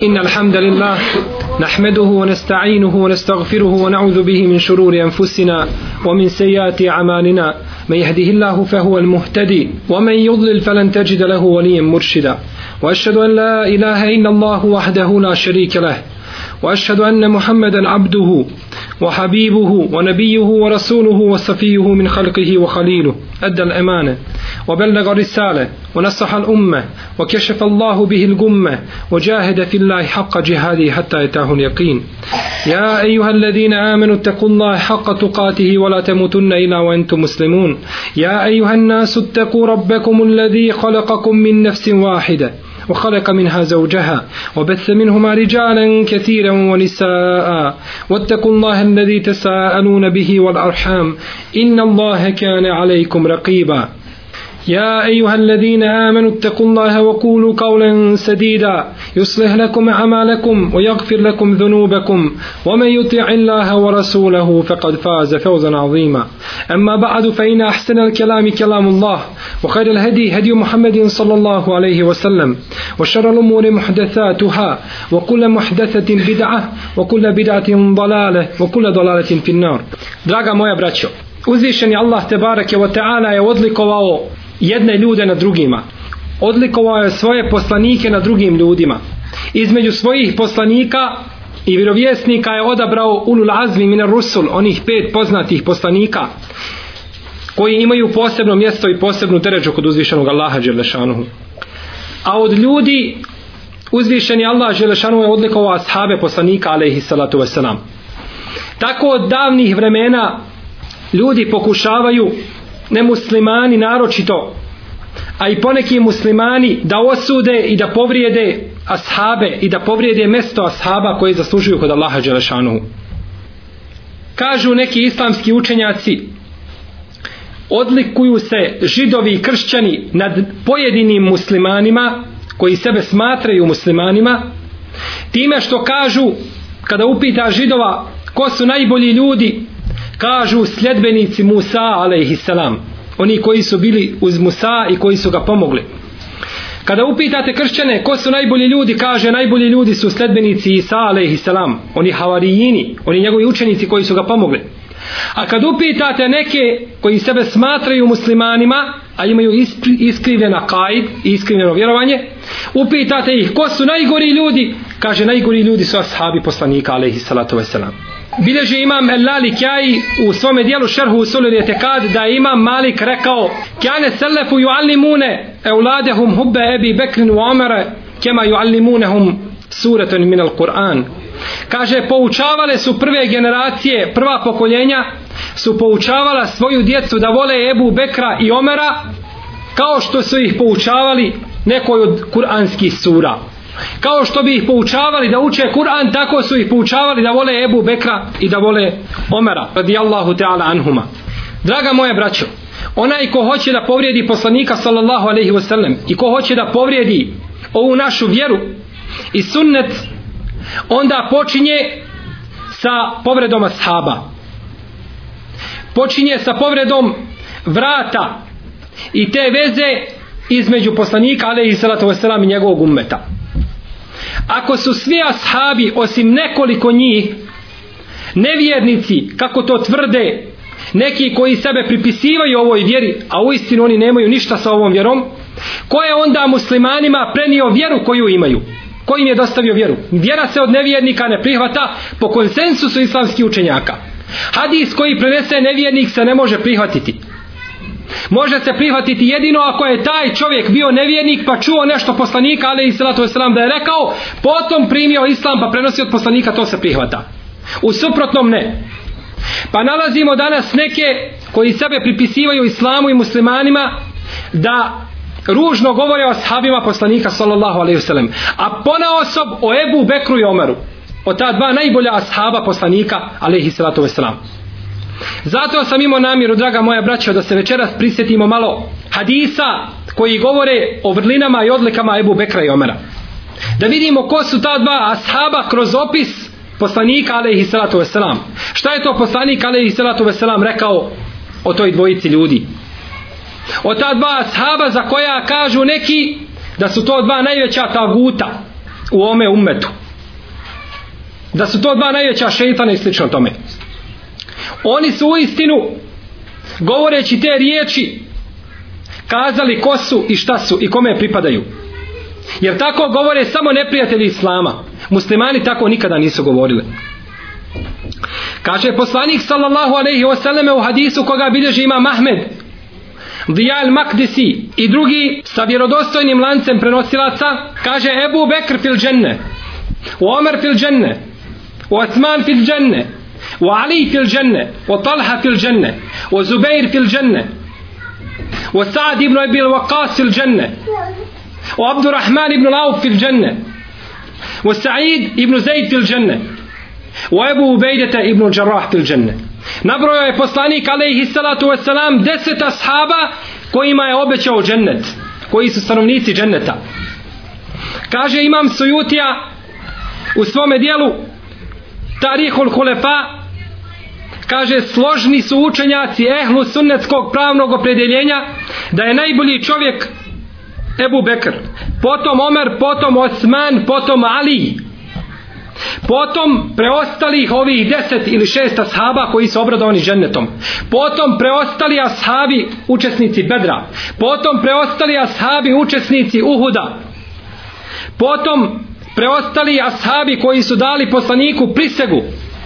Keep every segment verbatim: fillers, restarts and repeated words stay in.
إن الحمد لله نحمده ونستعينه ونستغفره ونعوذ به من شرور أنفسنا ومن سيئات أعمالنا من يهده الله فهو المهتدي ومن يضلل فلن تجد له وليا مرشدا وأشهد أن لا إله إلا الله وحده لا شريك له وأشهد أن محمدا عبده وحبيبه ونبيه ورسوله وصفيه من خلقه وخليله أدى الأمانة وبلغ الرسالة ونصح الأمة وكشف الله به الغمة وجاهد في الله حق جهاده حتى أتاه اليقين. يا أيها الذين آمنوا اتقوا الله حق تقاته ولا تموتن إلا وأنتم مسلمون. يا أيها الناس اتقوا ربكم الذي خلقكم من نفس واحدة وخلق منها زوجها وبث منهما رجالا كثيرا ونساء واتقوا الله الذي تساءلون به والأرحام إن الله كان عليكم رقيبا. يا أيها الذين آمنوا اتقوا الله وقولوا قولا سديدا يصلح لكم أعمالكم ويغفر لكم ذنوبكم ومن يطع الله ورسوله فقد فاز فوزا عظيما. أما بعد فإن أحسن الكلام كلام الله وخير الهدي هدي محمد صلى الله عليه وسلم وشر الأمور محدثاتها وكل محدثة بدعة وكل بدعة ضلالة وكل ضلالة في النار. Draga moja braćo, uzvišeni Allah tebareke ve taala je odlikovao jedne ljude na drugima. Odlikovao je svoje poslanike na drugim ljudima. Između svojih poslanika i vjerovjesnika je odabrao ulul azmi minar rusul, onih pet poznatih poslanika koji imaju posebno mjesto i posebnu deređu kod uzvišenog Allaha dželle šanuhu. A od ljudi uzvišeni Allah dželle šanuhu je odlikovao ashabe poslanika alejhi salatu vesselam. Tako od davnih vremena ljudi pokušavaju, nemuslimani naročito, a i poneki muslimani, da osude i da povrijede ashabe i da povrijede mjesto ashaba koje zaslužuju kod Allaha dželle šanuhu. Kažu neki islamski učenjaci, odlikuju se židovi i kršćani nad pojedinim muslimanima koji sebe smatraju muslimanima time što kažu, kada upita židova ko su najbolji ljudi, kažu sljedbenici Musa alejhisselam, oni koji su bili uz Musa i koji su ga pomogli. Kada upitate kršćane ko su najbolji ljudi, kaže najbolji ljudi su sljedbenici Isa alejhisselam, oni havarijini, oni njegovi učenici koji su ga pomogli. A kad upitate neke koji sebe smatraju muslimanima, a imaju iskrivljena akaid i iskrivljeno vjerovanje, upitate ih ko su najgori ljudi, kaže najgori ljudi su ashabi poslanika alejhissalatu vesselam. Bileže imam El-Lalikjaji u svome dijelu šerhu usulul i'tikad da je imam Malik rekao kane selefu yuallimune euladehum hubbe Ebi Bekrin u Omere kema yuallimunehum suratan min al-Qur'an. Kaže, poučavale su prve generacije, prva pokoljenja su poučavala svoju djecu da vole Ebu Bekra i Omera kao što su ih poučavali nekoj od kuranskih sura. Kao što bi ih poučavali da uče Kur'an, tako su ih poučavali da vole Ebu Bekra i da vole Omera radijallahu ta'ala anhuma. Draga moja braćo, onaj ko hoće da povrijedi poslanika sallallahu alejhi ve sellem i ko hoće da povrijedi ovu našu vjeru i sunnet, onda počinje sa povredom ashaba. Počinje sa povredom vrata i te veze između poslanika alejhi salatu vesselam i njegovog ummeta. Ako su svi ashabi osim nekoliko njih nevjernici, kako to tvrde neki koji sebe pripisivaju ovoj vjeri, a uistinu oni nemaju ništa sa ovom vjerom, ko je onda muslimanima prenio vjeru koju imaju? Ko im je dostavio vjeru? Vjera se od nevjernika ne prihvata po konsensusu islamskih učenjaka. Hadis koji prenese nevjernik se ne može prihvatiti. Može se prihvatiti jedino ako je taj čovjek bio nevjernik pa čuo nešto poslanika alejhi salatu vesselam da je rekao, potom primio islam pa prenosi od poslanika, to se prihvata. U suprotnom ne. Pa nalazimo danas neke koji sebe pripisivaju islamu i muslimanima da ružno govore o ashabima poslanika sallallahu alejhi ve sellem, a ponaosob o Ebu Bekru i Omeru, o ta dva najbolja ashaba poslanika alejhi salatu vesselam. Zato sam imao namjeru, draga moja braćo, da se večeras prisjetimo malo hadisa koji govore o vrlinama i odlikama Ebu Bekra i Omera. Da vidimo ko su ta dva ashaba kroz opis poslanika alejhi salatu vesselam. Šta je to poslanik alejhi salatu vesselam rekao o toj dvojici ljudi? O ta dva ashaba za koja kažu neki da su to dva najveća taguta u ome ummetu. Da su to dva najveća šejtana i slično tome. Oni su uistinu, govoreći te riječi, kazali ko su i šta su i kome pripadaju. Jer tako govore samo neprijatelji Islama. Muslimani tako nikada nisu govorili. Kaže poslanik sallallahu alejhi ve selleme u hadisu koga bilježi imam Ahmed, Dija al-Maqdisi i drugi sa vjerodostojnim lancem prenosilaca, kaže Ebu Bekr fil dženne, u Omer fil dženne, u Osman fil dženne, u Ali fil dženne, u Talha fil dženne, u Zubeir fil dženne, u Sa'd ibn Abi al-Waqqas fil dženne, u Abdurrahman ibn Auf fil dženne, u Sa'id ibn Zaid fil dženne, u Ebu Ubejdete ibn Jarrah fil dženne. Nabrojao je poslanik alejhi salatu vesselam deset ashaba kojima je obećao džennet, koji su stanovnici dženneta. Kaže imam Sujutija u svome dijelu Tarihul Hulefa, kaže složni su učenjaci ehlu sunnetskog pravnog opredjeljenja da je najbolji čovjek Ebu Bekr, potom Omer, potom Osman, potom Ali, potom preostalih ovih deset ili šest ashaba koji su obradovani džennetom, potom preostali ashabi učesnici Bedra, potom preostali ashabi učesnici Uhuda, potom preostali ashabi koji su dali poslaniku prisegu,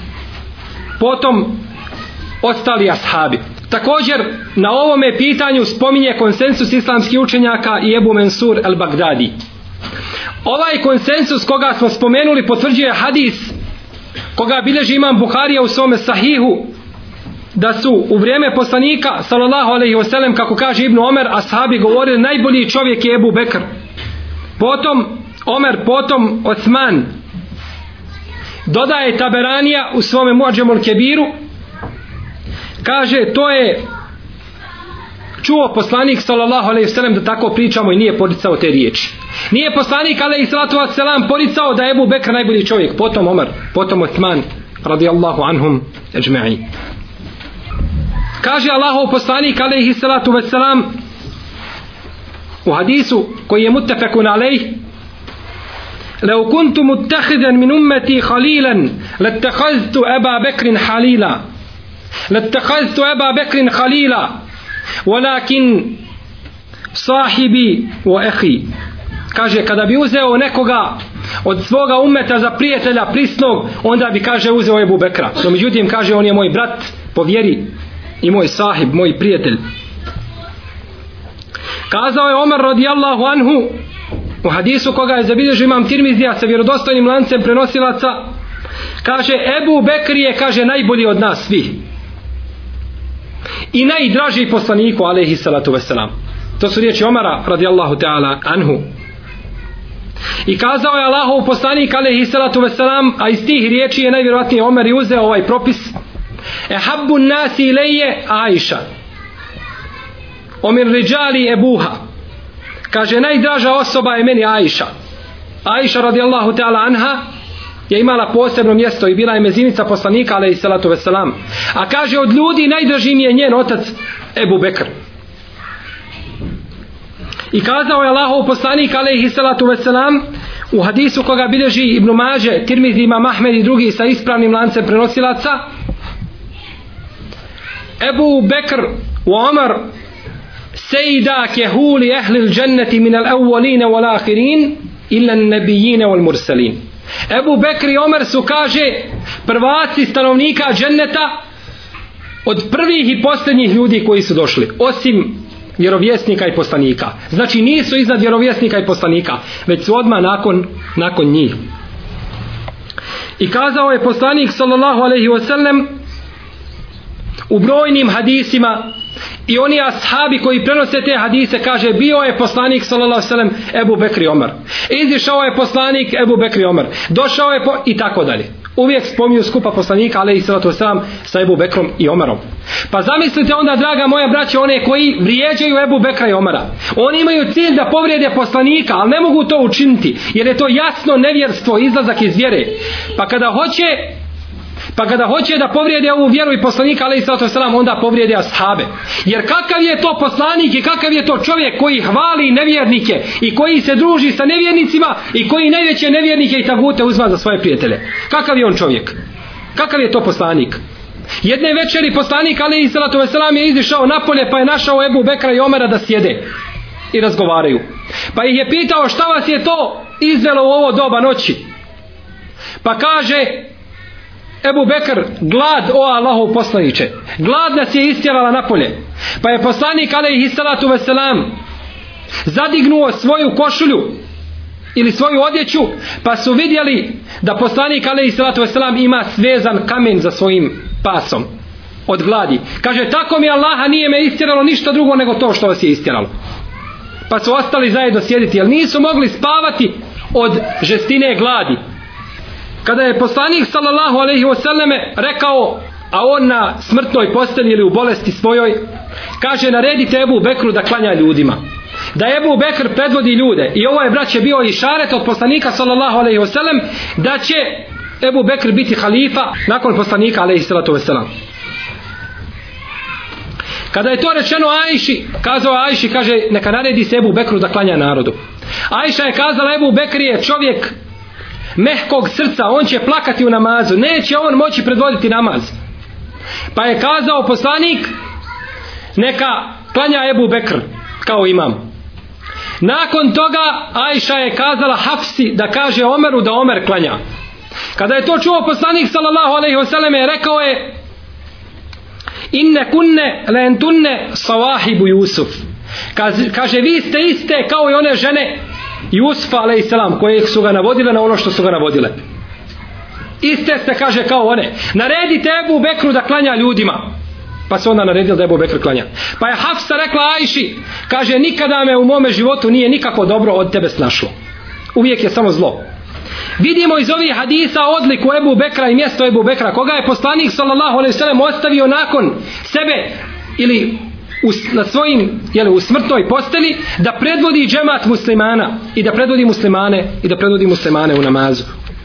potom ostali ashabi. Također na ovome pitanju spominje konsensus islamskih učenjaka i Ebu Mensur el-Bagdadi. Ovaj konsensus koga smo spomenuli potvrđuje hadis koga bilježi imam Buharija u svome sahihu, da su u vrijeme poslanika sallallahu alejhi ve sellem, kako kaže Ibn Omer, ashabi govorili najbolji čovjek je Ebu Bekr, potom Omer, potom Osman. Dodaje Taberanija u svome Muadžemul Kebiru, kaže to je čuo poslanik sallallahu alejhi ve sellem da tako pričamo i nije poricao te riječi. Nije poslanik alejhi salatu vesselam poricao da je Ebu Bekr najbolji čovjek, potom Omer, potom Osman radijallahu anhum ejma'in. Kaže Allahov poslanik alejhi salatu vesselam u hadisu koji je muttafaqun alejh: "Law kuntu muttakhidan min ummati khalilan lattakhadhtu Aba Bekrin halila. Lattakhadhtu Aba Bekrin khalila. Walakin sahibi wa akhi." Kaže, kada bi uzeo nekoga od svoga ummeta za prijatelja prisnog, onda bi, kaže, uzeo Ebu Bekra. No međutim, kaže, on je moj brat po vjeri i moj sahib, moj prijatelj. Kazao je Omer radijallahu anhu u hadisu koga je zabilježio imam Tirmizija sa vjerodostojnim lancem prenosilaca, kaže, Ebu Bekr je, kaže, najbolji od nas svih i najdraži poslaniku alejhi salatu vesselam. To su riječi Omara radijallahu ta'ala anhu. I kazao je Allahov poslanik alejhi salatu vesselam, a iz tih riječi je najvjerojatnije Omer i uzeo ovaj propis: "Ehabbu nasi ilayya Aisha, Omer rijali Ebuha." Kaže, najdraža osoba je meni Aisha. Aisha radijallahu ta'ala anha je imala posebno mjesto i bila je mezinica poslanika alejhi salatu vesselam. A kaže, od ljudi najdraži mi je njen otac Ebu Bekr. I kazao je Allahov poslanik alejhi salatu vesselam u hadisu koga bilježi Ibn Mađe, Tirmizi, imam Ahmed i drugi sa ispravnim lancem prenosilaca: Ebu Bekr wa Omar sejda kehuli ehlil dženneti min al awwaline wal ahirin illa an-nabiyine wal mursalin. Ebu Bekr i Omer su, kaže, prvaci stanovnika dženneta od prvih i posljednjih ljudi koji su došli, osim vjerovjesnika i poslanika. Znači nisu iznad vjerovjesnika i poslanika, već su odmah nakon, nakon njih. I kazao je poslanik sallallahu alejhi ve sellem u brojnim hadisima, i oni ashabi koji prenose te hadise, kaže, bio je poslanik sallallahu alejhi ve sellem Ebu Bekr i Omer, izišao je poslanik Ebu Bekr i Omer, došao je po... i tako dalje. Uvijek spominju skupa poslanika alejhi salatu vesselam sa Ebu Bekrom i Omerom. Pa zamislite onda, draga moja braća, one koji vrijeđaju Ebu Bekra i Omera. Oni imaju cilj da povrijede poslanika, ali ne mogu to učiniti, jer je to jasno nevjerstvo, izlazak iz vjere. Pa kada hoće Pa kada hoće da povrijede ovu vjeru i poslanika alejhi salatu vesselam, onda povrijede ashabe. Jer kakav je to poslanik i kakav je to čovjek koji hvali nevjernike i koji se druži sa nevjernicima i koji najveće nevjernike i tagute uzma za svoje prijatelje. Kakav je on čovjek? Kakav je to poslanik? Jedne večeri poslanik alejhi salatu vesselam je izišao napolje, pa je našao Ebu Bekra i Omera da sjede i razgovaraju. Pa ih je pitao šta vas je to izvelo u ovo doba noći. Pa kaže Ebu Bekr, glad, o Allahov poslaniče, glad nas je istjerala napolje. Pa je poslanik alejhi salatu vesselam zadignuo svoju košulju ili svoju odjeću, pa su vidjeli da poslanik alejhi salatu vesselam ima svezan kamen za svojim pasom od gladi. Kaže, tako mi Allaha, nije me istjeralo ništa drugo nego to što vas je istjeralo. Pa su ostali zajedno sjediti, jer nisu mogli spavati od žestine gladi. Kada je poslanik sallallahu alejhi ve selleme rekao, a on na smrtnoj postelji ili u bolesti svojoj, kaže, naredite Ebu Bekru da klanja ljudima, da Ebu Bekr predvodi ljude. I ovo je, braće, bio i šaret od poslanika sallallahu alejhi ve sellem da će Ebu Bekr biti halifa nakon poslanika alejhi salatu vesselam. Kada je to rečeno Ajši, kazao Ajši, kaže, neka naredi se Ebu Bekru da klanja narodu. Ajša je kazala, Ebu Bekr je čovjek mehkog srca, on će plakati u namazu, neće on moći predvoditi namaz. Pa je kazao poslanik, neka klanja Ebu Bekr kao imam. Nakon toga Ajša je kazala Hafsi da kaže Omeru da Omer klanja. Kada je to čuo poslanik sallallahu alejhi ve selleme, rekao je, inne kunne lentunne sawahibu Jusuf. Kaže, kaže, vi ste iste kao i one žene Jusufa alejselam koje su ga navodile na ono što su ga navodile. Iste ste, kaže, kao one. Naredite Ebu Bekru da klanja ljudima. Pa se onda naredilo da Ebu Bekr klanja. Pa je Hafsa rekla Ajši, kaže, nikada me u mome životu nije nikako dobro od tebe snašlo. Uvijek je samo zlo. Vidimo iz ovih hadisa odliku Ebu Bekra i mjesto Ebu Bekra, koga je poslanik sallallahu alejhi ve sellem ostavio nakon sebe ili u, na svojim, jeli, u smrtnoj posteli, da predvodi džemat muslimana i da predvodi muslimane i da predvodi muslimane u namazu.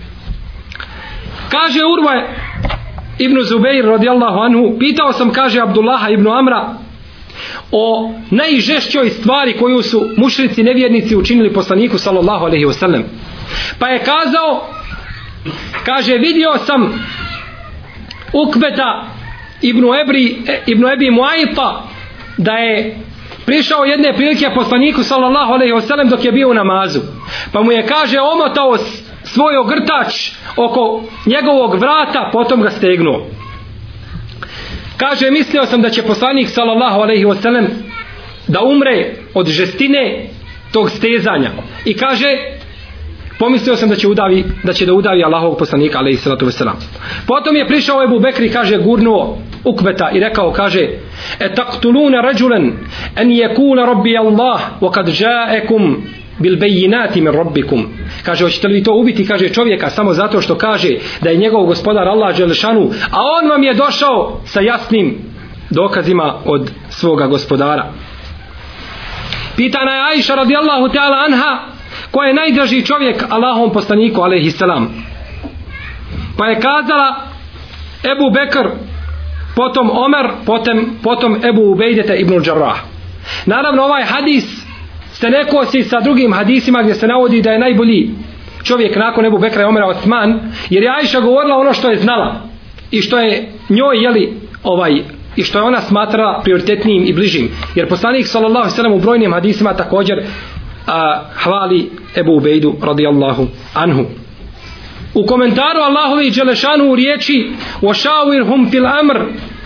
Kaže Urva ibn Zubeir radijallahu anhu, pitao sam, kaže, Abdullaha ibn Amra o najžešćoj stvari koju su mušrici nevjernici učinili poslaniku sallallahu alejhi ve sellem. Pa je kazao, kaže, vidio sam Ukbeta ibn Ebri, ibn Ebi Muajta da je prišao jedne prilike poslaniku sallallahu alejhi ve sellem dok je bio u namazu. Pa mu je, kaže, omotao svoj ogrtač oko njegovog vrata, potom ga stegnuo. Kaže, mislio sam da će poslanik sallallahu alejhi ve sellem da umre od žestine tog stezanja. I kaže, pomislio sam da će udavi, da će da udavi Allahovog poslanika alejhi salatu vesselam. Potom je prišao Ebu Bekri, kaže, gurnuo Ukbeta i rekao, kaže, e taqtuluna rajulan an yakula rabbi Allah wa kad ja'akum bil bayinati min rabbikum. Kaže, hoćete li to ubiti, kaže, čovjeka samo zato što kaže da je njegov gospodar Allah dželešanu, a on vam je došao sa jasnim dokazima od svoga gospodara. Pitana je Ajša radijallahu ta'ala anha, ko je najdraži čovjek Allahovom poslaniku alejhi selam. Pa je kazala Ebu Bekr, potom Omer, potom, potom Ebu Ubejdete ibn Đarrah. Naravno, ovaj hadis se ne kosi sa drugim hadisima gdje se navodi da je najbolji čovjek nakon Ebu Bekra i Omera Osman, jer je Ajša govorila ono što je znala i što je njoj, jeli, ovaj, i što je ona smatrala prioritetnijim i bližim. Jer poslanik sallallahu alejhi ve sellem u brojnim hadisima također a, hvali Ebu Ubejdu radijallahu anhu. U komentaru Allahovi dželešanu u riječi وَشَاوِرْهُمْ فِي الْأَمْرِ,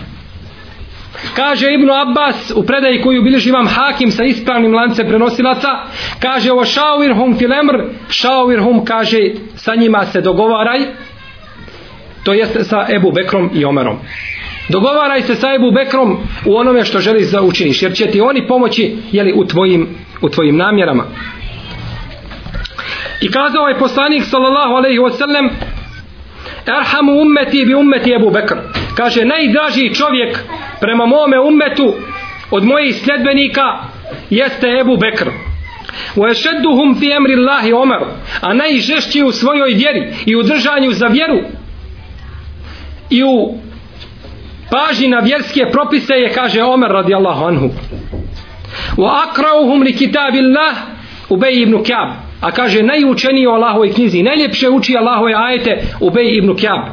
kaže Ibn Abbas u predaji koju bilježi imam Hakim sa ispravnim lancem prenosilaca, kaže وَشَاوِرْهُمْ فِي الْأَمْرِ, šavirhum, kaže, sa njima se dogovaraj, to jeste sa Ebu Bekrom i Omerom. Dogovaraj se sa Ebu Bekrom u onome što želiš da učiniš, jer će ti oni pomoći, jeli, u tvojim, u tvojim namjerama. I kazao je poslanik sallallahu alejhi ve sellem, erhamu ummeti bi ummeti Ebu Bekr, kaže, najdraži čovjek prema mome ummetu od mojih sljedbenika jeste Ebu Bekr. wa ashadduhum fi amri Allahi Omer, a najžešći u svojoj vjeri i u držanju za vjeru i u pažnji na vjerske propise je, kaže Omer radijallahu anhu, wa akrauhum li kitabillah Ubej ibn Ka'b, a kaže najučeniji o Allahovoj knjizi, najljepše uči Allahove ajete Ubej ibn Ka'b.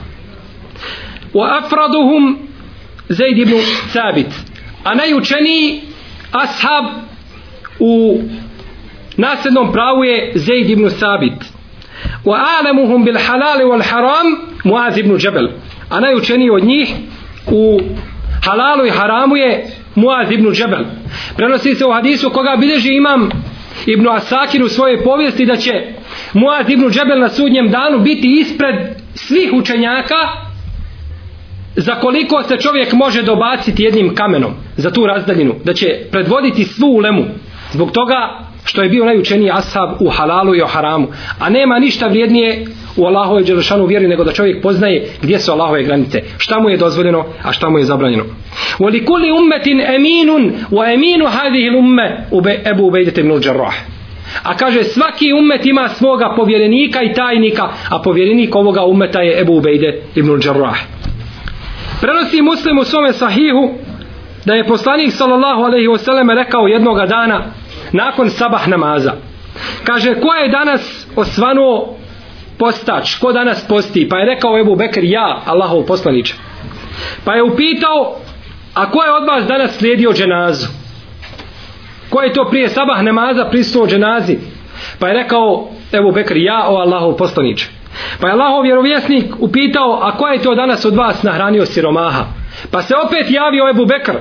Wa afraduhum Zaid ibn Thabit, a najučeniji ashab u nasljednom pravu je Zaid ibn Thabit. Wa a'lamuhum bil halal wal haram Muaz ibn Jabal, a najučeniji od njih u halalu i haramu je Muaz ibn Jabal. Prenosi se u hadisu koga bilježi imam Ibn Asakir u svojoj povijesti da će Muaz ibn Jabal na sudnjem danu biti ispred svih učenjaka za koliko se čovjek može dobaciti jednim kamenom za tu razdaljinu, da će predvoditi svu ulemu zbog toga što je bio najučeniji ashab u halalu i o haramu. A nema ništa vrijednije u Allahove dželešanu vjeri nego da čovjek poznaje gdje su Allahove granice, šta mu je dozvoljeno, a šta mu je zabranjeno. وَلِكُلِّ أُمَّةٍ أَمِينٌ وَأَمِينُ هَذِهِ الْأُمَّةِ Ebu Ubejde ibn al-Jarrah. A kaže svaki ummet ima svoga povjerenika i tajnika, a povjerenik ovoga ummeta je Ebu Ubejde ibn al-Jarrah. Prenosi Muslim u svome sahihu da je poslanik sallallahu alejhi ve sellem rekao jednoga dana nakon sabah namaza, kaže ko je danas osvanuo postač, ko danas posti? Pa je rekao Ebu Bekr, ja, Allahov poslaniče. Pa je upitao, a ko je od vas danas slijedio dženazu? Ko je to prije sabah namaza prisustvovao dženazi? Pa je rekao Ebu Bekr, ja, o Allahov poslaniče. Pa je Allahov vjerovjesnik upitao, a ko je to danas od vas nahranio siromaha? Pa se opet javio Ebu Bekr.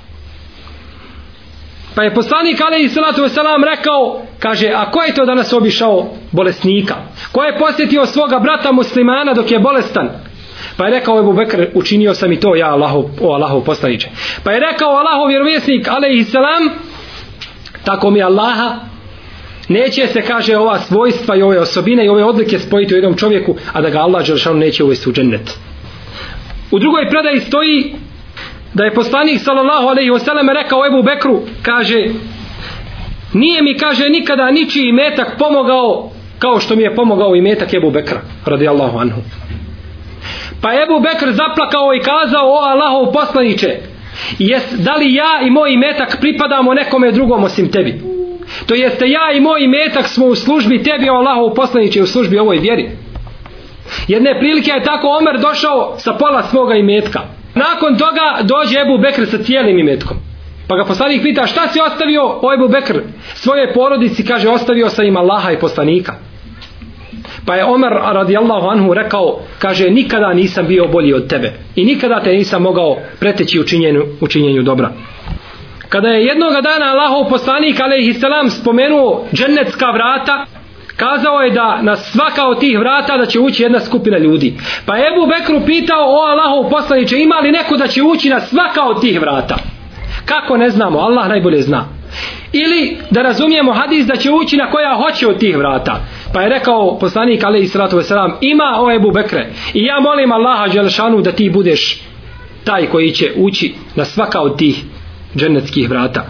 Pa je poslanik alejhi salatu vesselam rekao, kaže, a ko je to danas obišao bolesnika? Ko je posjetio svoga brata muslimana dok je bolestan? Pa je rekao Ebu Bekr, učinio sam i to ja, Allahov, o Allahov poslaniče. Pa je rekao Allahov vjerovjesnik alejhi salam, tako mi Allaha, neće se, kaže, ova svojstva i ove osobine i ove odlike spojiti u jednom čovjeku, a da ga Allah dželešanu neće uvesti u džennet. U drugoj predaji stoji da je poslanik sallallahu alejhi ve sellem rekao Ebu Bekru, kaže, nije mi, kaže, nikada ničiji imetak pomogao kao što mi je pomogao imetak Ebu Bekra radijallahu anhu. Pa Ebu Bekr zaplakao i kazao, o Allahov poslaniče, jes, da li ja i moj imetak pripadamo nekome drugom osim tebi? To jeste ja i moj imetak smo u službi tebi, o Allahov poslaniče, u službi ovoj vjeri. Jedne prilike je tako Omer došao sa pola svoga imetka. Nakon toga dođe Ebu Bekr sa cijelim imetkom. Pa ga poslanik pita, šta si ostavio, o Ebu Bekr? Svoje porodici, kaže, ostavio sam im Allaha i poslanika. Pa je Omer radijallahu anhu rekao, kaže, nikada nisam bio bolji od tebe i nikada te nisam mogao preteći u činjenju, u činjenju dobra. Kada je jednoga dana Allahov poslanik alejhi selam spomenuo džennetska vrata, kazao je da na svaka od tih vrata da će ući jedna skupina ljudi. Pa je Ebu Bekru pitao, o Allahov poslaniče, ima li neko da će ući na svaka od tih vrata? Kako, ne znamo, Allah najbolje zna. Ili da razumijemo hadis da će ući na koja hoće od tih vrata. Pa je rekao poslanik alejhi salatu vesselam, ima, o Ebu Bekre, i ja molim Allaha dželešanu da ti budeš taj koji će ući na svaka od tih džennetskih vrata.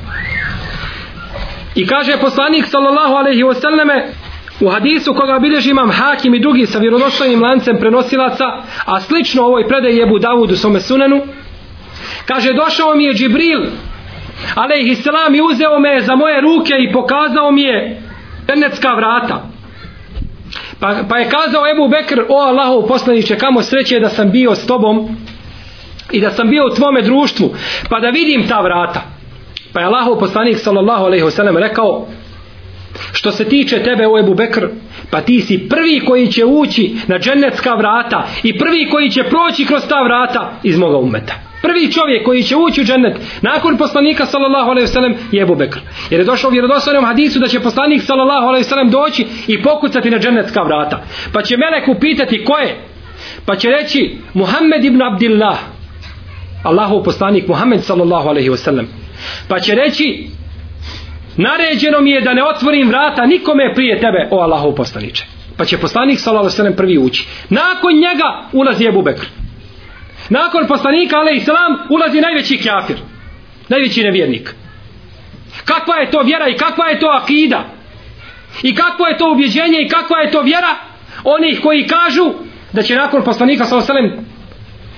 I kaže poslanik sallallahu alejhi ve selleme u hadisu koga bilježi imam Hakim i drugi sa vjerodostojnim lancem prenosilaca, a slično ovoj predaji Ebu Davud u svome sunenu, kaže, došao mi je Džibril alejhi selam i uzeo me za moje ruke i pokazao mi je džennetska vrata. Pa, pa je kazao Ebu Bekr, o Allahov poslaniče, kamo sreće da sam bio s tobom i da sam bio u tvome društvu, pa da vidim ta vrata. Pa je Allahov poslanik sallallahu alejhi ve sellem rekao, što se tiče tebe, o Ebu Bekr, pa ti si prvi koji će ući na džennetska vrata i prvi koji će proći kroz ta vrata iz moga ummeta. Prvi čovjek koji će ući u džennet nakon poslanika sallallahu alejhi ve sellem je Ebu Bekr. Jer je došlo u vjerodostojnom hadisu da će poslanik sallallahu alejhi ve sellem doći i pokucati na džennetska vrata. Pa će melek upitati ko je? Pa će reći Muhammed ibn Abdillah, Allahov poslanik Muhammed sallallahu alejhi ve sellem. Pa će reći, naređeno mi je da ne otvorim vrata nikome prije tebe, o Allahov poslaniče. Pa će poslanik sallallahu alejhi ve sellem prvi ući. Nakon njega ulazi Ebu Bekr. Nakon poslanika alejhi selam ulazi najveći kafir, najveći nevjernik. Kakva je to vjera i kakva je to akida? I kakvo je to ubjeđenje i kakva je to vjera onih koji kažu da će nakon poslanika sallallahu alejhi ve sellem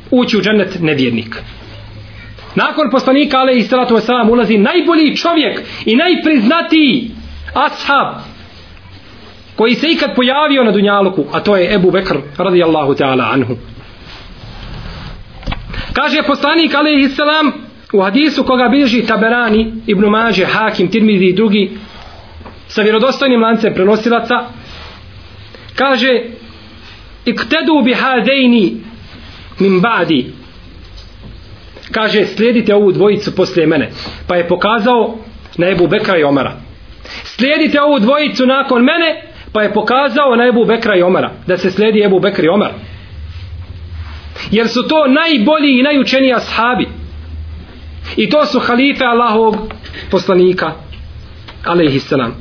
ući u džennet nevjernik. Nakon poslanika alejhi salatu vesselam ulazi najbolji čovjek i najpriznatiji ashab koji se ikad pojavio na dunjaluku, a to je Ebu Bekr radijallahu ta'ala anhu. Kaže poslanik alejhi salam u hadisu koga bilježi Taberani, Ibn Mađe, Hakim, Tirmizi i drugi sa vjerodostojnim lancem prenosilaca, kaže: iktedu bi hadejni min ba'di, kaže slijedite ovu dvojicu poslije mene, pa je pokazao na Ebu Bekra i Omara. Slijedite ovu dvojicu nakon mene, pa je pokazao na Ebu Bekra i Omara, da se slijedi Ebu Bekr i Omar, jer su to najbolji i najučeniji ashabi i to su halife Allahovog poslanika alejhi selam.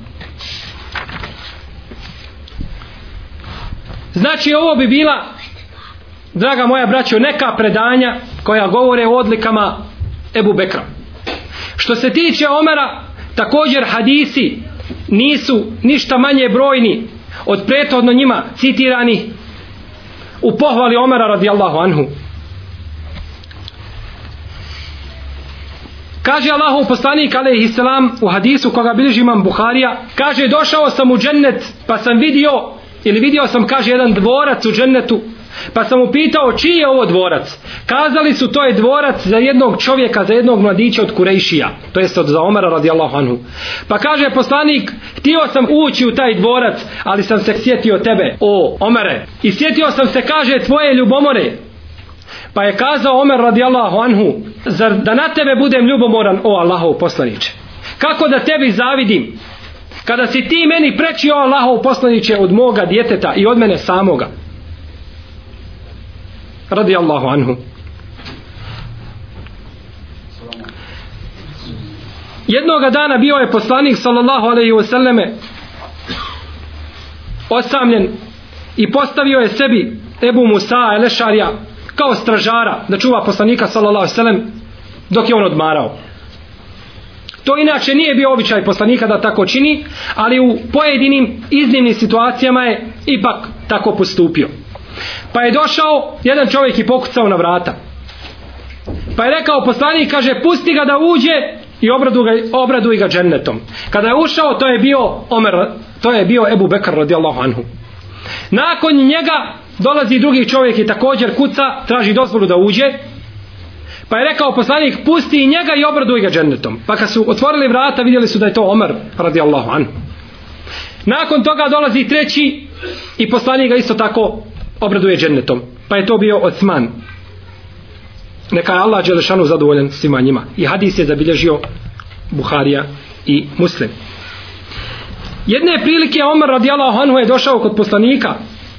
Znači ovo bi bila, draga moja braćo, neka predanja koja govore o odlikama Ebu Bekra. Što se tiče Omara, također hadisi nisu ništa manje brojni od prethodno njima citirani u pohvali Omara radijallahu anhu. Kaže Allahov poslanik alejhi selam u hadisu koga bilježi imam Buharija, kaže došao sam u džennet pa sam vidio, ili vidio sam, kaže, jedan dvorac u džennetu, pa sam upitao čiji je ovo dvorac. Kazali su to je dvorac za jednog čovjeka, za jednog mladića od Kurejšija, to jest od za Omara radijallahu anhu. Pa kaže poslanik, htio sam ući u taj dvorac, ali sam se sjetio tebe, o Omere, i sjetio sam se, kaže, tvoje ljubomore. Pa je kazao Omer radijallahu anhu, zar da na tebe budem ljubomoran, o Allahov poslaniče? Kako da tebi zavidim kada si ti meni preči, o Allahov poslaniče, od moga djeteta i od mene samoga? Radijallahu anhu. Jednoga dana bio je poslanik sallallahu alejhi ve selleme osamljen i postavio je sebi Ebu Musa el-Ešarija kao stražara da čuva poslanika sallallahu alejhi ve sellem dok je on odmarao. To inače nije bio običaj poslanika da tako čini, ali u pojedinim iznimnim situacijama je ipak tako postupio. Pa je došao jedan čovjek i pokucao na vrata. Pa je rekao poslanik, kaže, pusti ga da uđe i obraduj ga, obraduj ga džennetom. Kada je ušao, to je bio Omer, to je bio Ebu Bekr radijallahu anhu. Nakon njega dolazi drugi čovjek i također kuca, traži dozvolu da uđe. Pa je rekao poslanik, pusti i njega i obraduj ga džennetom. Pa kad su otvorili vrata, vidjeli su da je to Omer radijallahu anhu. Nakon toga dolazi treći i poslanik ga isto tako obraduje džennetom. Pa je to bio Osman. Neka je Allah dželešanu zadovoljan svima njima. I hadis je zabilježio Buharija i Muslim. Jedne prilike Omer radijallahu anhu je došao kod poslanika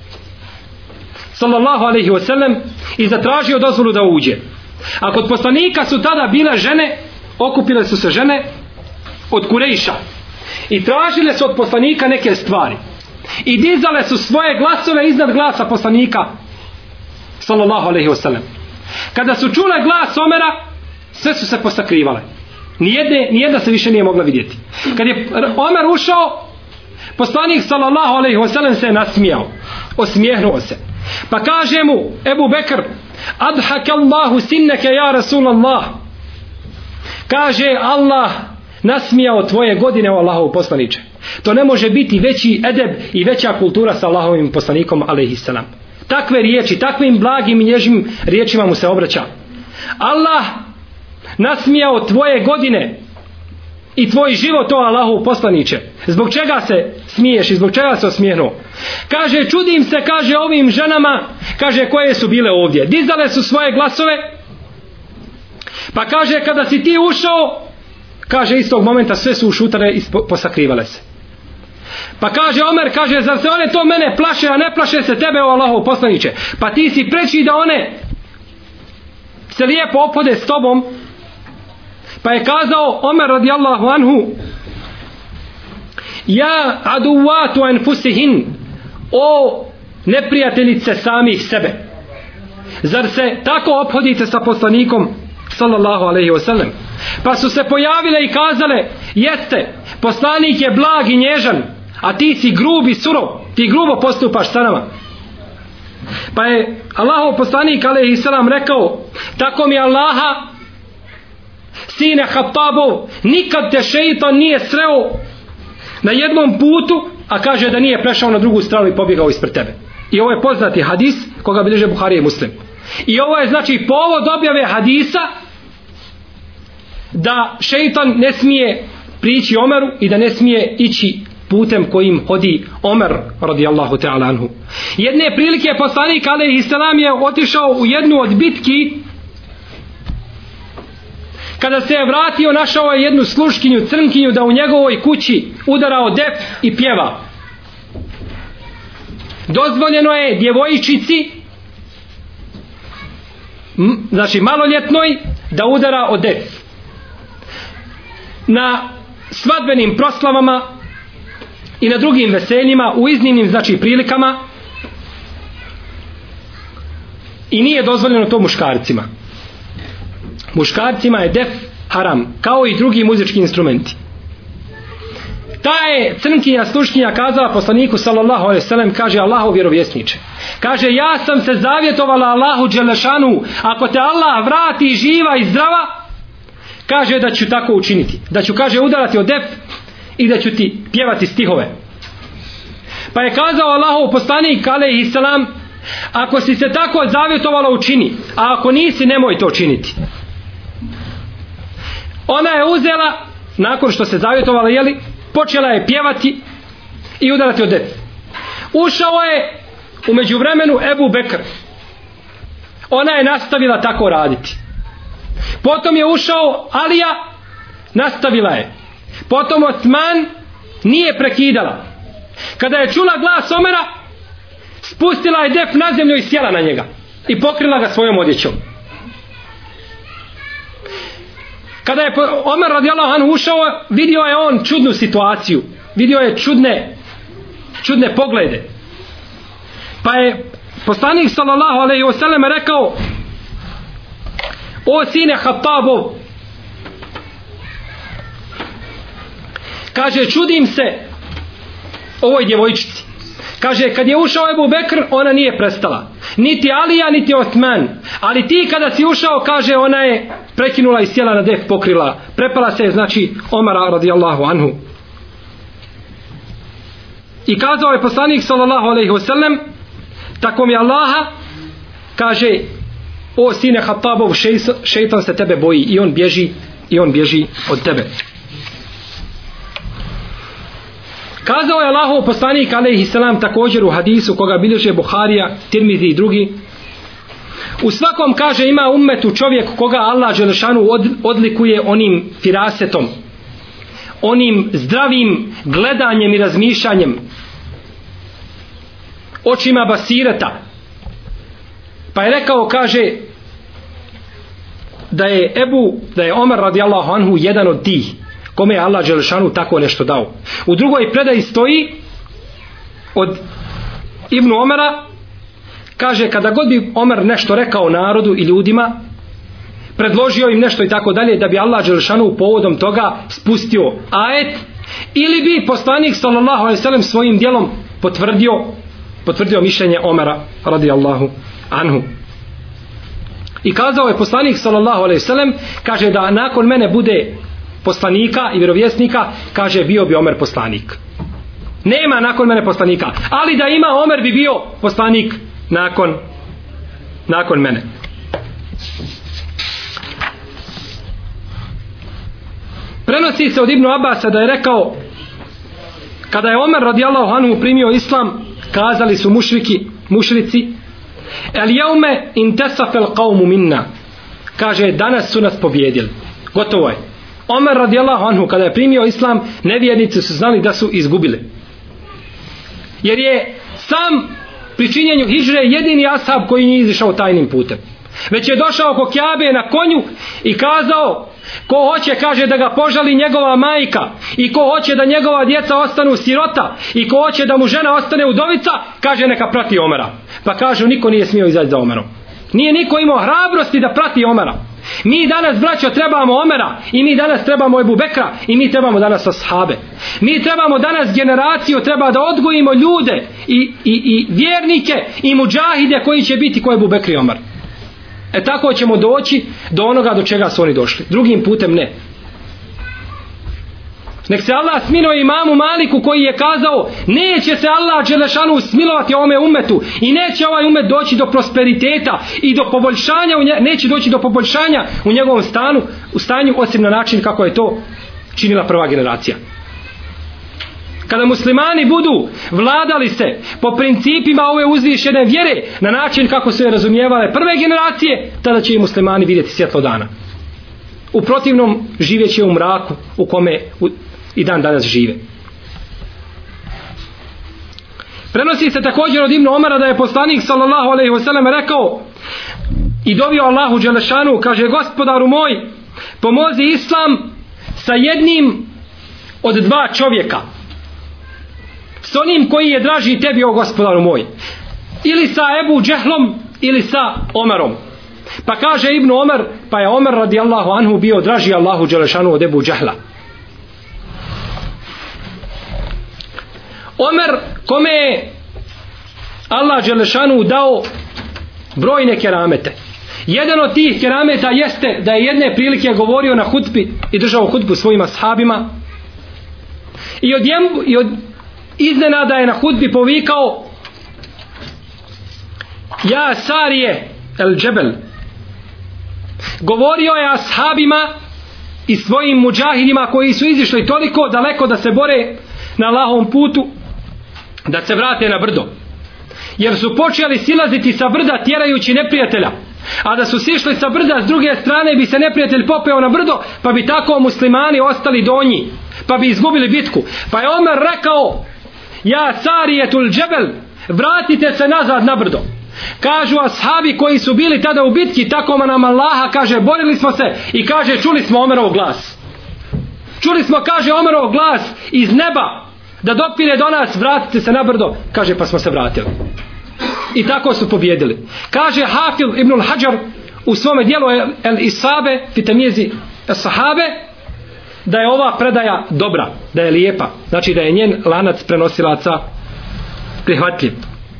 sallallahu alejhi ve sellem i zatražio dozvolu da uđe. A kod poslanika su tada bile žene, okupile su se žene od Kurejša i tražile su od poslanika neke stvari i dizale su svoje glasove iznad glasa poslanika sallallahu alejhi ve sellem. Kada su čule glas Omera, sve su se posakrivale. Nijedne, nijedna se više nije mogla vidjeti. Kad je Omer ušao, poslanik sallallahu alejhi ve sellem se nasmijao, osmijehnuo se. Pa kaže mu Ebu Bekr, adhaka Allahu sinneke ja Rasulallah, kaže Allah nasmijao tvoje godine, o Allahov poslaniče. To ne može biti veći edeb i veća kultura sa Allahovim poslanikom alejhi selam. Takve riječi, takvim blagim i nježnim riječima mu se obraća. Allah nasmijao tvoje godine i tvoj život, o Allahov poslaniče. Zbog čega se smiješ i zbog čega se osmijehnuo? Kaže, čudim se, kaže, ovim ženama, kaže, koje su bile ovdje. Dizale su svoje glasove, pa kaže, kada si ti ušao, kaže, istog momenta sve su ušutale i posakrivale se. Pa kaže Omer, kaže, zar se one to mene plaše, a ne plaše se tebe, o Allahov poslaniče? Pa ti si preči da one se lijepo opode s tobom. Pa je kazao Omer radijallahu anhu, ja aduvatu anfusihin, o neprijateljice samih sebe, zar se tako ophodite sa poslanikom sallallahu alejhi ve sellem? Pa su se pojavile i kazale, jeste, poslanik je blag i nježan, a ti si grub i surov, ti grubo postupaš sa nama. Pa je Allahov poslanik alejhi selam rekao: tako mi Allaha, sine Hatabov, nikad te šeitan nije sreo na jednom putu, a kaže da nije prešao na drugu stranu i pobjegao ispred tebe. I ovo je poznati hadis koga bilježe Buharija i Muslim. I ovo je znači povod objave hadisa da šeitan ne smije prići Omeru i da ne smije ići putem kojim hodi Omer radijallahu ta'ala anhu. Jedne prilike poslanik alejhi selam je otišao u jednu od bitki. Kada se je vratio, našao je jednu sluškinju, crnkinju, da u njegovoj kući udarao def i pjeva. Dozvoljeno je djevojčici, znači maloljetnoj, da udara o def. Na svadbenim proslavama i na drugim veseljima, u iznimnim znači prilikama, i nije dozvoljeno to muškarcima. Muškarcima je def haram, kao i drugi muzički instrumenti. Ta je crnkinja sluškinja kazala poslaniku sallallahu alejhi ve sellem, kaže: Allahov vjerovjesniče, kaže, ja sam se zavjetovala Allahu dželešanu, ako te Allah vrati živa i zdrava, kaže da ću tako učiniti, da ću, kaže, udarati o def i da ću ti pjevati stihove. Pa je kazao Allahov poslanik alejhi selam: ako si se tako zavjetovala, učini, a ako nisi, nemoj to činiti. Ona je uzela, nakon što se zavjetovala, jeli, počela je pjevati i udarati o def. Ušao je u međuvremenu Ebu Bekr. Ona je nastavila tako raditi. Potom je ušao Alija, nastavila je. Potom Osman, nije prekidala. Kada je čula glas Omera, spustila je def na zemlju i sjela na njega i pokrila ga svojom odjećom. Kada je Omer radijallahu anhu ušao, vidio je on čudnu situaciju, vidio je čudne čudne poglede. Pa je poslanik sallallahu alejhi ve sellem rekao: o sine Hatabov, kaže, čudim se ovoj djevojčici. Kaže, kad je ušao Ebu Bekr, ona nije prestala. Niti Alija, niti Osman. Ali ti kada si ušao, kaže, ona je prekinula i sjela na def, pokrila. Prepala se, znači, Omara radijallahu anhu. I kazao je poslanik sallallahu alejhi ve sellem: tako mi Allaha, kaže, o sine Hatabov, šejtan se tebe boji i on bježi, i on bježi od tebe. Kazao je Allahov poslanik alejhi selam također u hadisu koga bilježe Buharija, Tirmizi i drugi: u svakom, kaže, ima ummetu čovjek koga Allah dželešanu od, odlikuje onim firasetom, onim zdravim gledanjem i razmišljanjem, očima basireta. Pa je rekao, kaže, da je Ebu, da je Omer radijallahu anhu jedan od tih kome je Allah dželešanu tako nešto dao. U drugoj predaji stoji od Ibnu Omera, kaže, kada god bi Omer nešto rekao narodu i ljudima, predložio im nešto i tako dalje, da bi Allah dželešanu povodom toga spustio ajet, ili bi poslanik sallallahu alejhi ve sellem svojim djelom potvrdio potvrdio mišljenje Omera radijallahu anhu. I kazao je poslanik sallallahu alejhi ve sellem, kaže, da nakon mene bude poslanika i vjerovjesnika, kaže, bio bi Omer poslanik. Nema nakon mene poslanika, ali da ima, Omer bi bio poslanik nakon nakon mene. Prenosi se od Ibnu Abasa da je rekao, kada je Omer radijallahu anhu primio islam, kazali su mušriki, mušrici: el jeume intesafel qavmu minna, kaže, danas su nas pobjedili, gotovo je. Omer radijallahu anhu kada je primio islam, nevjernici su znali da su izgubili, jer je sam pri činjenju hidžre jedini ashab koji nije izišao tajnim putem, već je došao oko Kjabe na konju i kazao: ko hoće, kaže, da ga požali njegova majka, i ko hoće da njegova djeca ostanu sirota, i ko hoće da mu žena ostane udovica, kaže, neka prati Omera. Pa kažu, niko nije smio izaći za Omerom. Nije niko imao hrabrosti da prati Omera. Mi danas, braćo, trebamo Omera i mi danas trebamo Ebu Bekra i mi trebamo danas ashabe. Mi trebamo danas generaciju, treba da odgojimo ljude i, i, i vjernike i muđahide koji će biti ko Ebu Bekr i Omer. E tako ćemo doći do onoga do čega su oni došli. Drugim putem ne. Nek se Allah smiluje imamu Maliku koji je kazao neće se Allah dželešanu smilovati ovome umetu i neće ovaj umet doći do prosperiteta i do poboljšanja, neće doći do poboljšanja u njegovom stanu, u stanju osim na način kako je to činila prva generacija. Kada muslimani budu vladali se po principima ove uzvišene vjere na način kako su je razumijevale prve generacije, tada će i muslimani vidjeti svjetlo dana. U protivnom živjet će u mraku u kome i dan danas žive. Prenosi se također od Ibn Omara da je poslanik sallallahu alejhi ve sellem rekao i dovio Allahu dželešanu, kaže: gospodaru moj, pomozi islam sa jednim od dva čovjeka, s onim koji je draži tebi, o gospodaru moj, ili sa Ebu Džehlom ili sa Omerom. Pa kaže Ibn Omer, pa je Omer radijallahu anhu bio draži Allahu dželešanu od Ebu Džehla. Omer, kome je Allah dželešanu dao brojne keramete. Jedan od tih kerameta jeste da je jedne prilike govorio na hutbi i držao hutbu svojim ashabima i od, jem, i od iznenada je na hutbi povikao: ja Sarije el Džebel. Govorio je ashabima i svojim muđahidima koji su izišli toliko daleko da se bore na Allahovom putu, da se vrate na brdo, jer su počeli silaziti sa brda tjerajući neprijatelja, a da su sišli sa brda s druge strane bi se neprijatelj popeo na brdo, pa bi tako muslimani ostali donji, pa bi izgubili bitku. Pa je Omer rekao: ja Sarijetul Džebel, vratite se nazad na brdo. Kažu ashabi koji su bili tada u bitki, tako nam Allaha, kaže, borili smo se i kaže, čuli smo Omerov glas. Čuli smo, kaže, Omerov glas iz neba da dopire do nas: vratite se na brdo. Kaže, pa smo se vratili. I tako su pobjedili. Kaže Hafil ibnul Hadžar u svome dijelu El Isabe fitamijezi sahabe da je ova predaja dobra, da je lijepa, znači da je njen lanac prenosilaca prihvatljiv.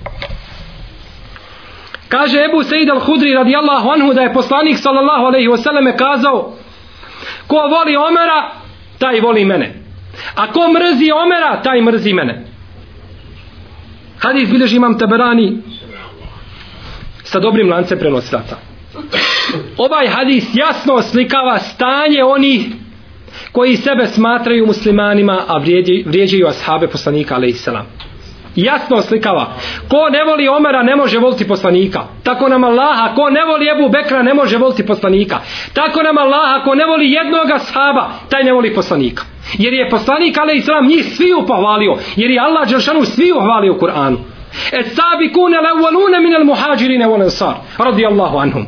Kaže Ebu Sejid al-Hudri radijallahu anhu da je poslanik sallallahu alejhi ve selleme kazao: ko voli Omera, taj voli mene, a ko mrzi Omera, taj mrzi mene. Hadis bilježi imam Taberani sa dobrim lancem prenosilaca. Ovaj hadis jasno oslikava stanje onih koji sebe smatraju muslimanima, a vrijeđaju ashabe poslanika alejhi selam. Jasno oslikava: ko ne voli Omera ne može voliti poslanika. Tako nam Allaha, ko ne voli Ebu Bekra ne može voliti poslanika. Tako nam Allaha, ko ne voli jednog ashaba, taj ne voli poslanika. Jer je poslanik alejhi selam njih sviju pohvalio, jer je Allah dželešanu sviju hvalio u Kur'anu. Es-sabikune al-awwalune min al-muhađirine wal-ansar radijallahu anhum.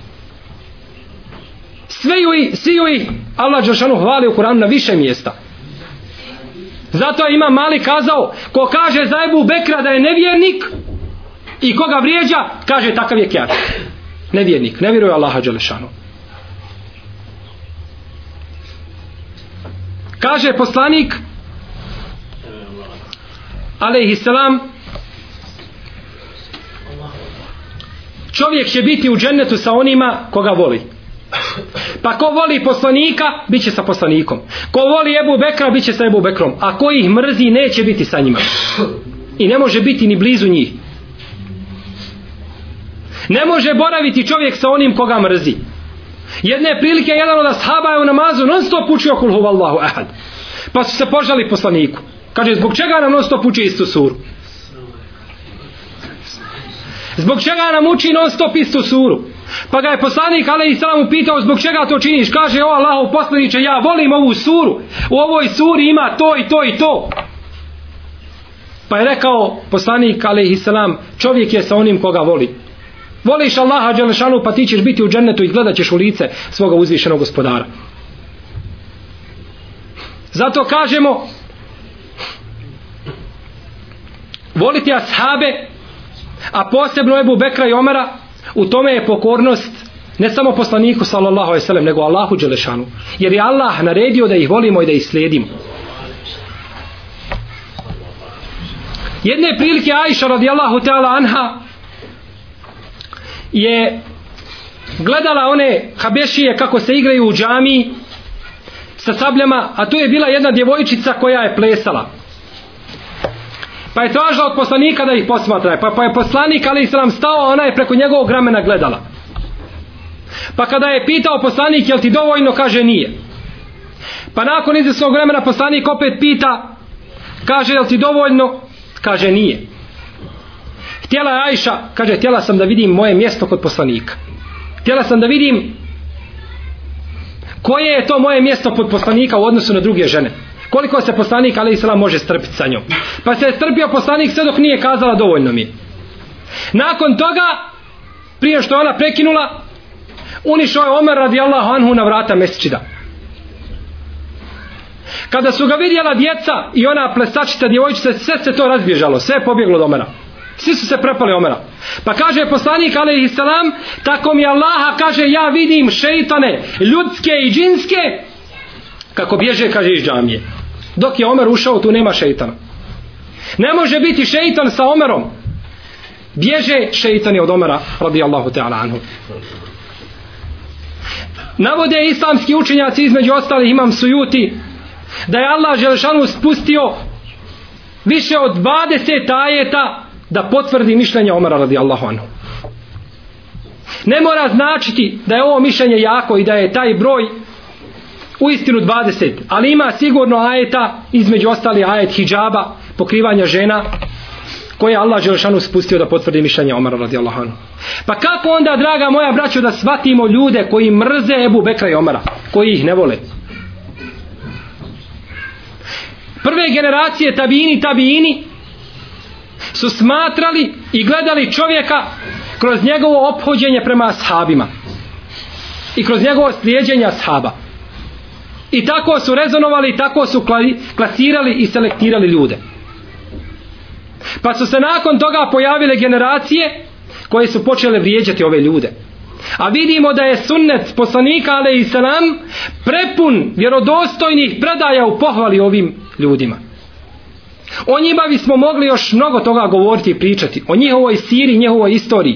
Sviju ih, sviju ih Allah dželešanu hvali u Kur'anu na više mjesta. Zato je Imam Malik kazao: ko kaže za Ebu Bekra da je nevjernik i koga vrijeđa, kaže takav je kjafir. Nevjernik, ne vjeruje Allaha dželešanu. Kaže poslanik alejhi selam: čovjek će biti u džennetu sa onima koga voli. Pa ko voli poslanika, bit će sa poslanikom. Ko voli Ebu Bekra, bit će sa Ebu Bekrom. A ko ih mrzi, neće biti sa njima. I ne može biti ni blizu njih. Ne može boraviti čovjek sa onim koga mrzi. Jedne prilike jedan od ashaba je u namazu non stop učio kul huvallahu ahad. Pa su se požali poslaniku. Kaže: zbog čega nam non stop uči istu suru? Zbog čega nam uči non stop istu suru? Pa ga je poslanik alejhi selam upitao: zbog čega to činiš? Kaže: o Allahov poslaniče, ja volim ovu suru, u ovoj suri ima to i to i to. Pa je rekao poslanik alejhi selam: čovjek je sa onim koga voli. Voliš Allaha dželešanu, pa ti ćeš biti u džennetu i gledat ćeš u lice svoga uzvišenog gospodara. Zato kažemo, voliti ashabe, a posebno Ebu Bekra i Omera, u tome je pokornost Ne samo poslaniku sallallahu alejhi ve sellem, nego Allahu dželešanu. Jer je Allah naredio da ih volimo i da ih slijedimo. Jedne prilike Ajša radijallahu ta'ala anha je gledala one habešije kako se igraju u džamiji sa sabljama, a tu je bila jedna djevojčica koja je plesala. Pa je tražila od poslanika da ih posmatra. Pa, pa je poslanik alejhi selam stao, a ona je preko njegovog ramena gledala. Pa kada je pitao poslanik jel ti dovoljno, kaže nije. Pa nakon izvjesnog vremena poslanik opet pita, kaže jel ti dovoljno, kaže nije. Htjela je Ajša, kaže htjela sam da vidim moje mjesto kod poslanika. Htjela sam da vidim koje je to moje mjesto kod poslanika u odnosu na druge žene. Koliko se poslanik alejhi selam može strpiti sa njom. Pa se je strpio poslanik sve dok nije kazala dovoljno mi je. Nakon toga, prije što je ona prekinula, unišao je Omer radijallahu anhu na vrata mesdžida. Kada su ga vidjela djeca i ona plesačica djevojčica, sve se to razbježalo, sve je pobjeglo od Omera. Svi su se prepali Omera. Pa kaže poslanik alejhi selam, tako mi Allaha, kaže ja vidim šejtane, ljudske i džinske, kako bježe, kaže, iz džamije. Dok je Omer ušao, tu nema šejtana. Ne može biti šejtan sa Omerom. Bježe šejtani od Omera radijallahu ta'ala anhu. Navode islamski učenjaci, između ostalih Imam Sujuti, da je Allah dželešanu spustio više od dvadeset ajeta da potvrdi mišljenje Omera radijallahu anhu. Ne mora značiti da je ovo mišljenje jako i da je taj broj u istinu dvadeset, ali ima sigurno ajeta, između ostali ajet hidžaba, pokrivanja žena, koje je Allah dželešanu spustio da potvrdi mišljenje Omara radijallahu anhu. Pa kako onda, draga moja braćo, da shvatimo ljude koji mrze Ebu Bekra i Omara, koji ih ne vole? Prve generacije tabiini tabiini su smatrali i gledali čovjeka kroz njegovo ophođenje prema ashabima i kroz njegovo slijeđenje ashaba. I tako su rezonovali, i tako su klasirali i selektirali ljude. Pa su se nakon toga pojavile generacije koje su počele vrijeđati ove ljude. A vidimo da je sunnet poslanika alejhi selam prepun vjerodostojnih predaja u pohvali ovim ljudima. O njima bismo mogli još mnogo toga govoriti i pričati. O njihovoj siri, njihovoj istoriji.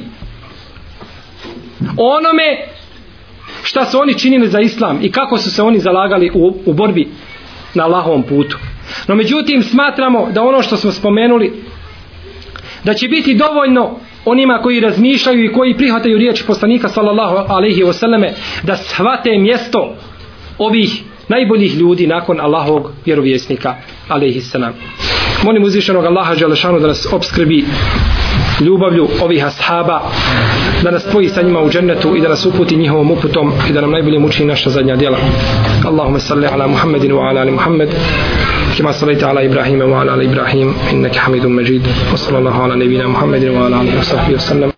O onome šta su oni činili za islam i kako su se oni zalagali u, u borbi na Allahovom putu. No međutim smatramo da ono što smo spomenuli, da će biti dovoljno onima koji razmišljaju i koji prihvataju riječi poslanika sallallahu alejhi ve selleme da shvate mjesto ovih najboljih ljudi nakon Allahovog vjerovjesnika alejhi selam. Molim uzvišenog Allaha dželešanu da nas opskrbi ljubavlju ovih ashaba, da nas spoji sa njima u džennetu i da nas uputi njihovom uputom i da nam najbolje muči naša zadnja djela. Allahumma salli ala Muhammedin wa ala ali Muhammed kama sallaita ala Ibrahim wa ala ali Ibrahim innaka Hamidum Majid. Wa sallallahu ala nabina Muhammedin wa ala alihi wa sahbihi wa sallam.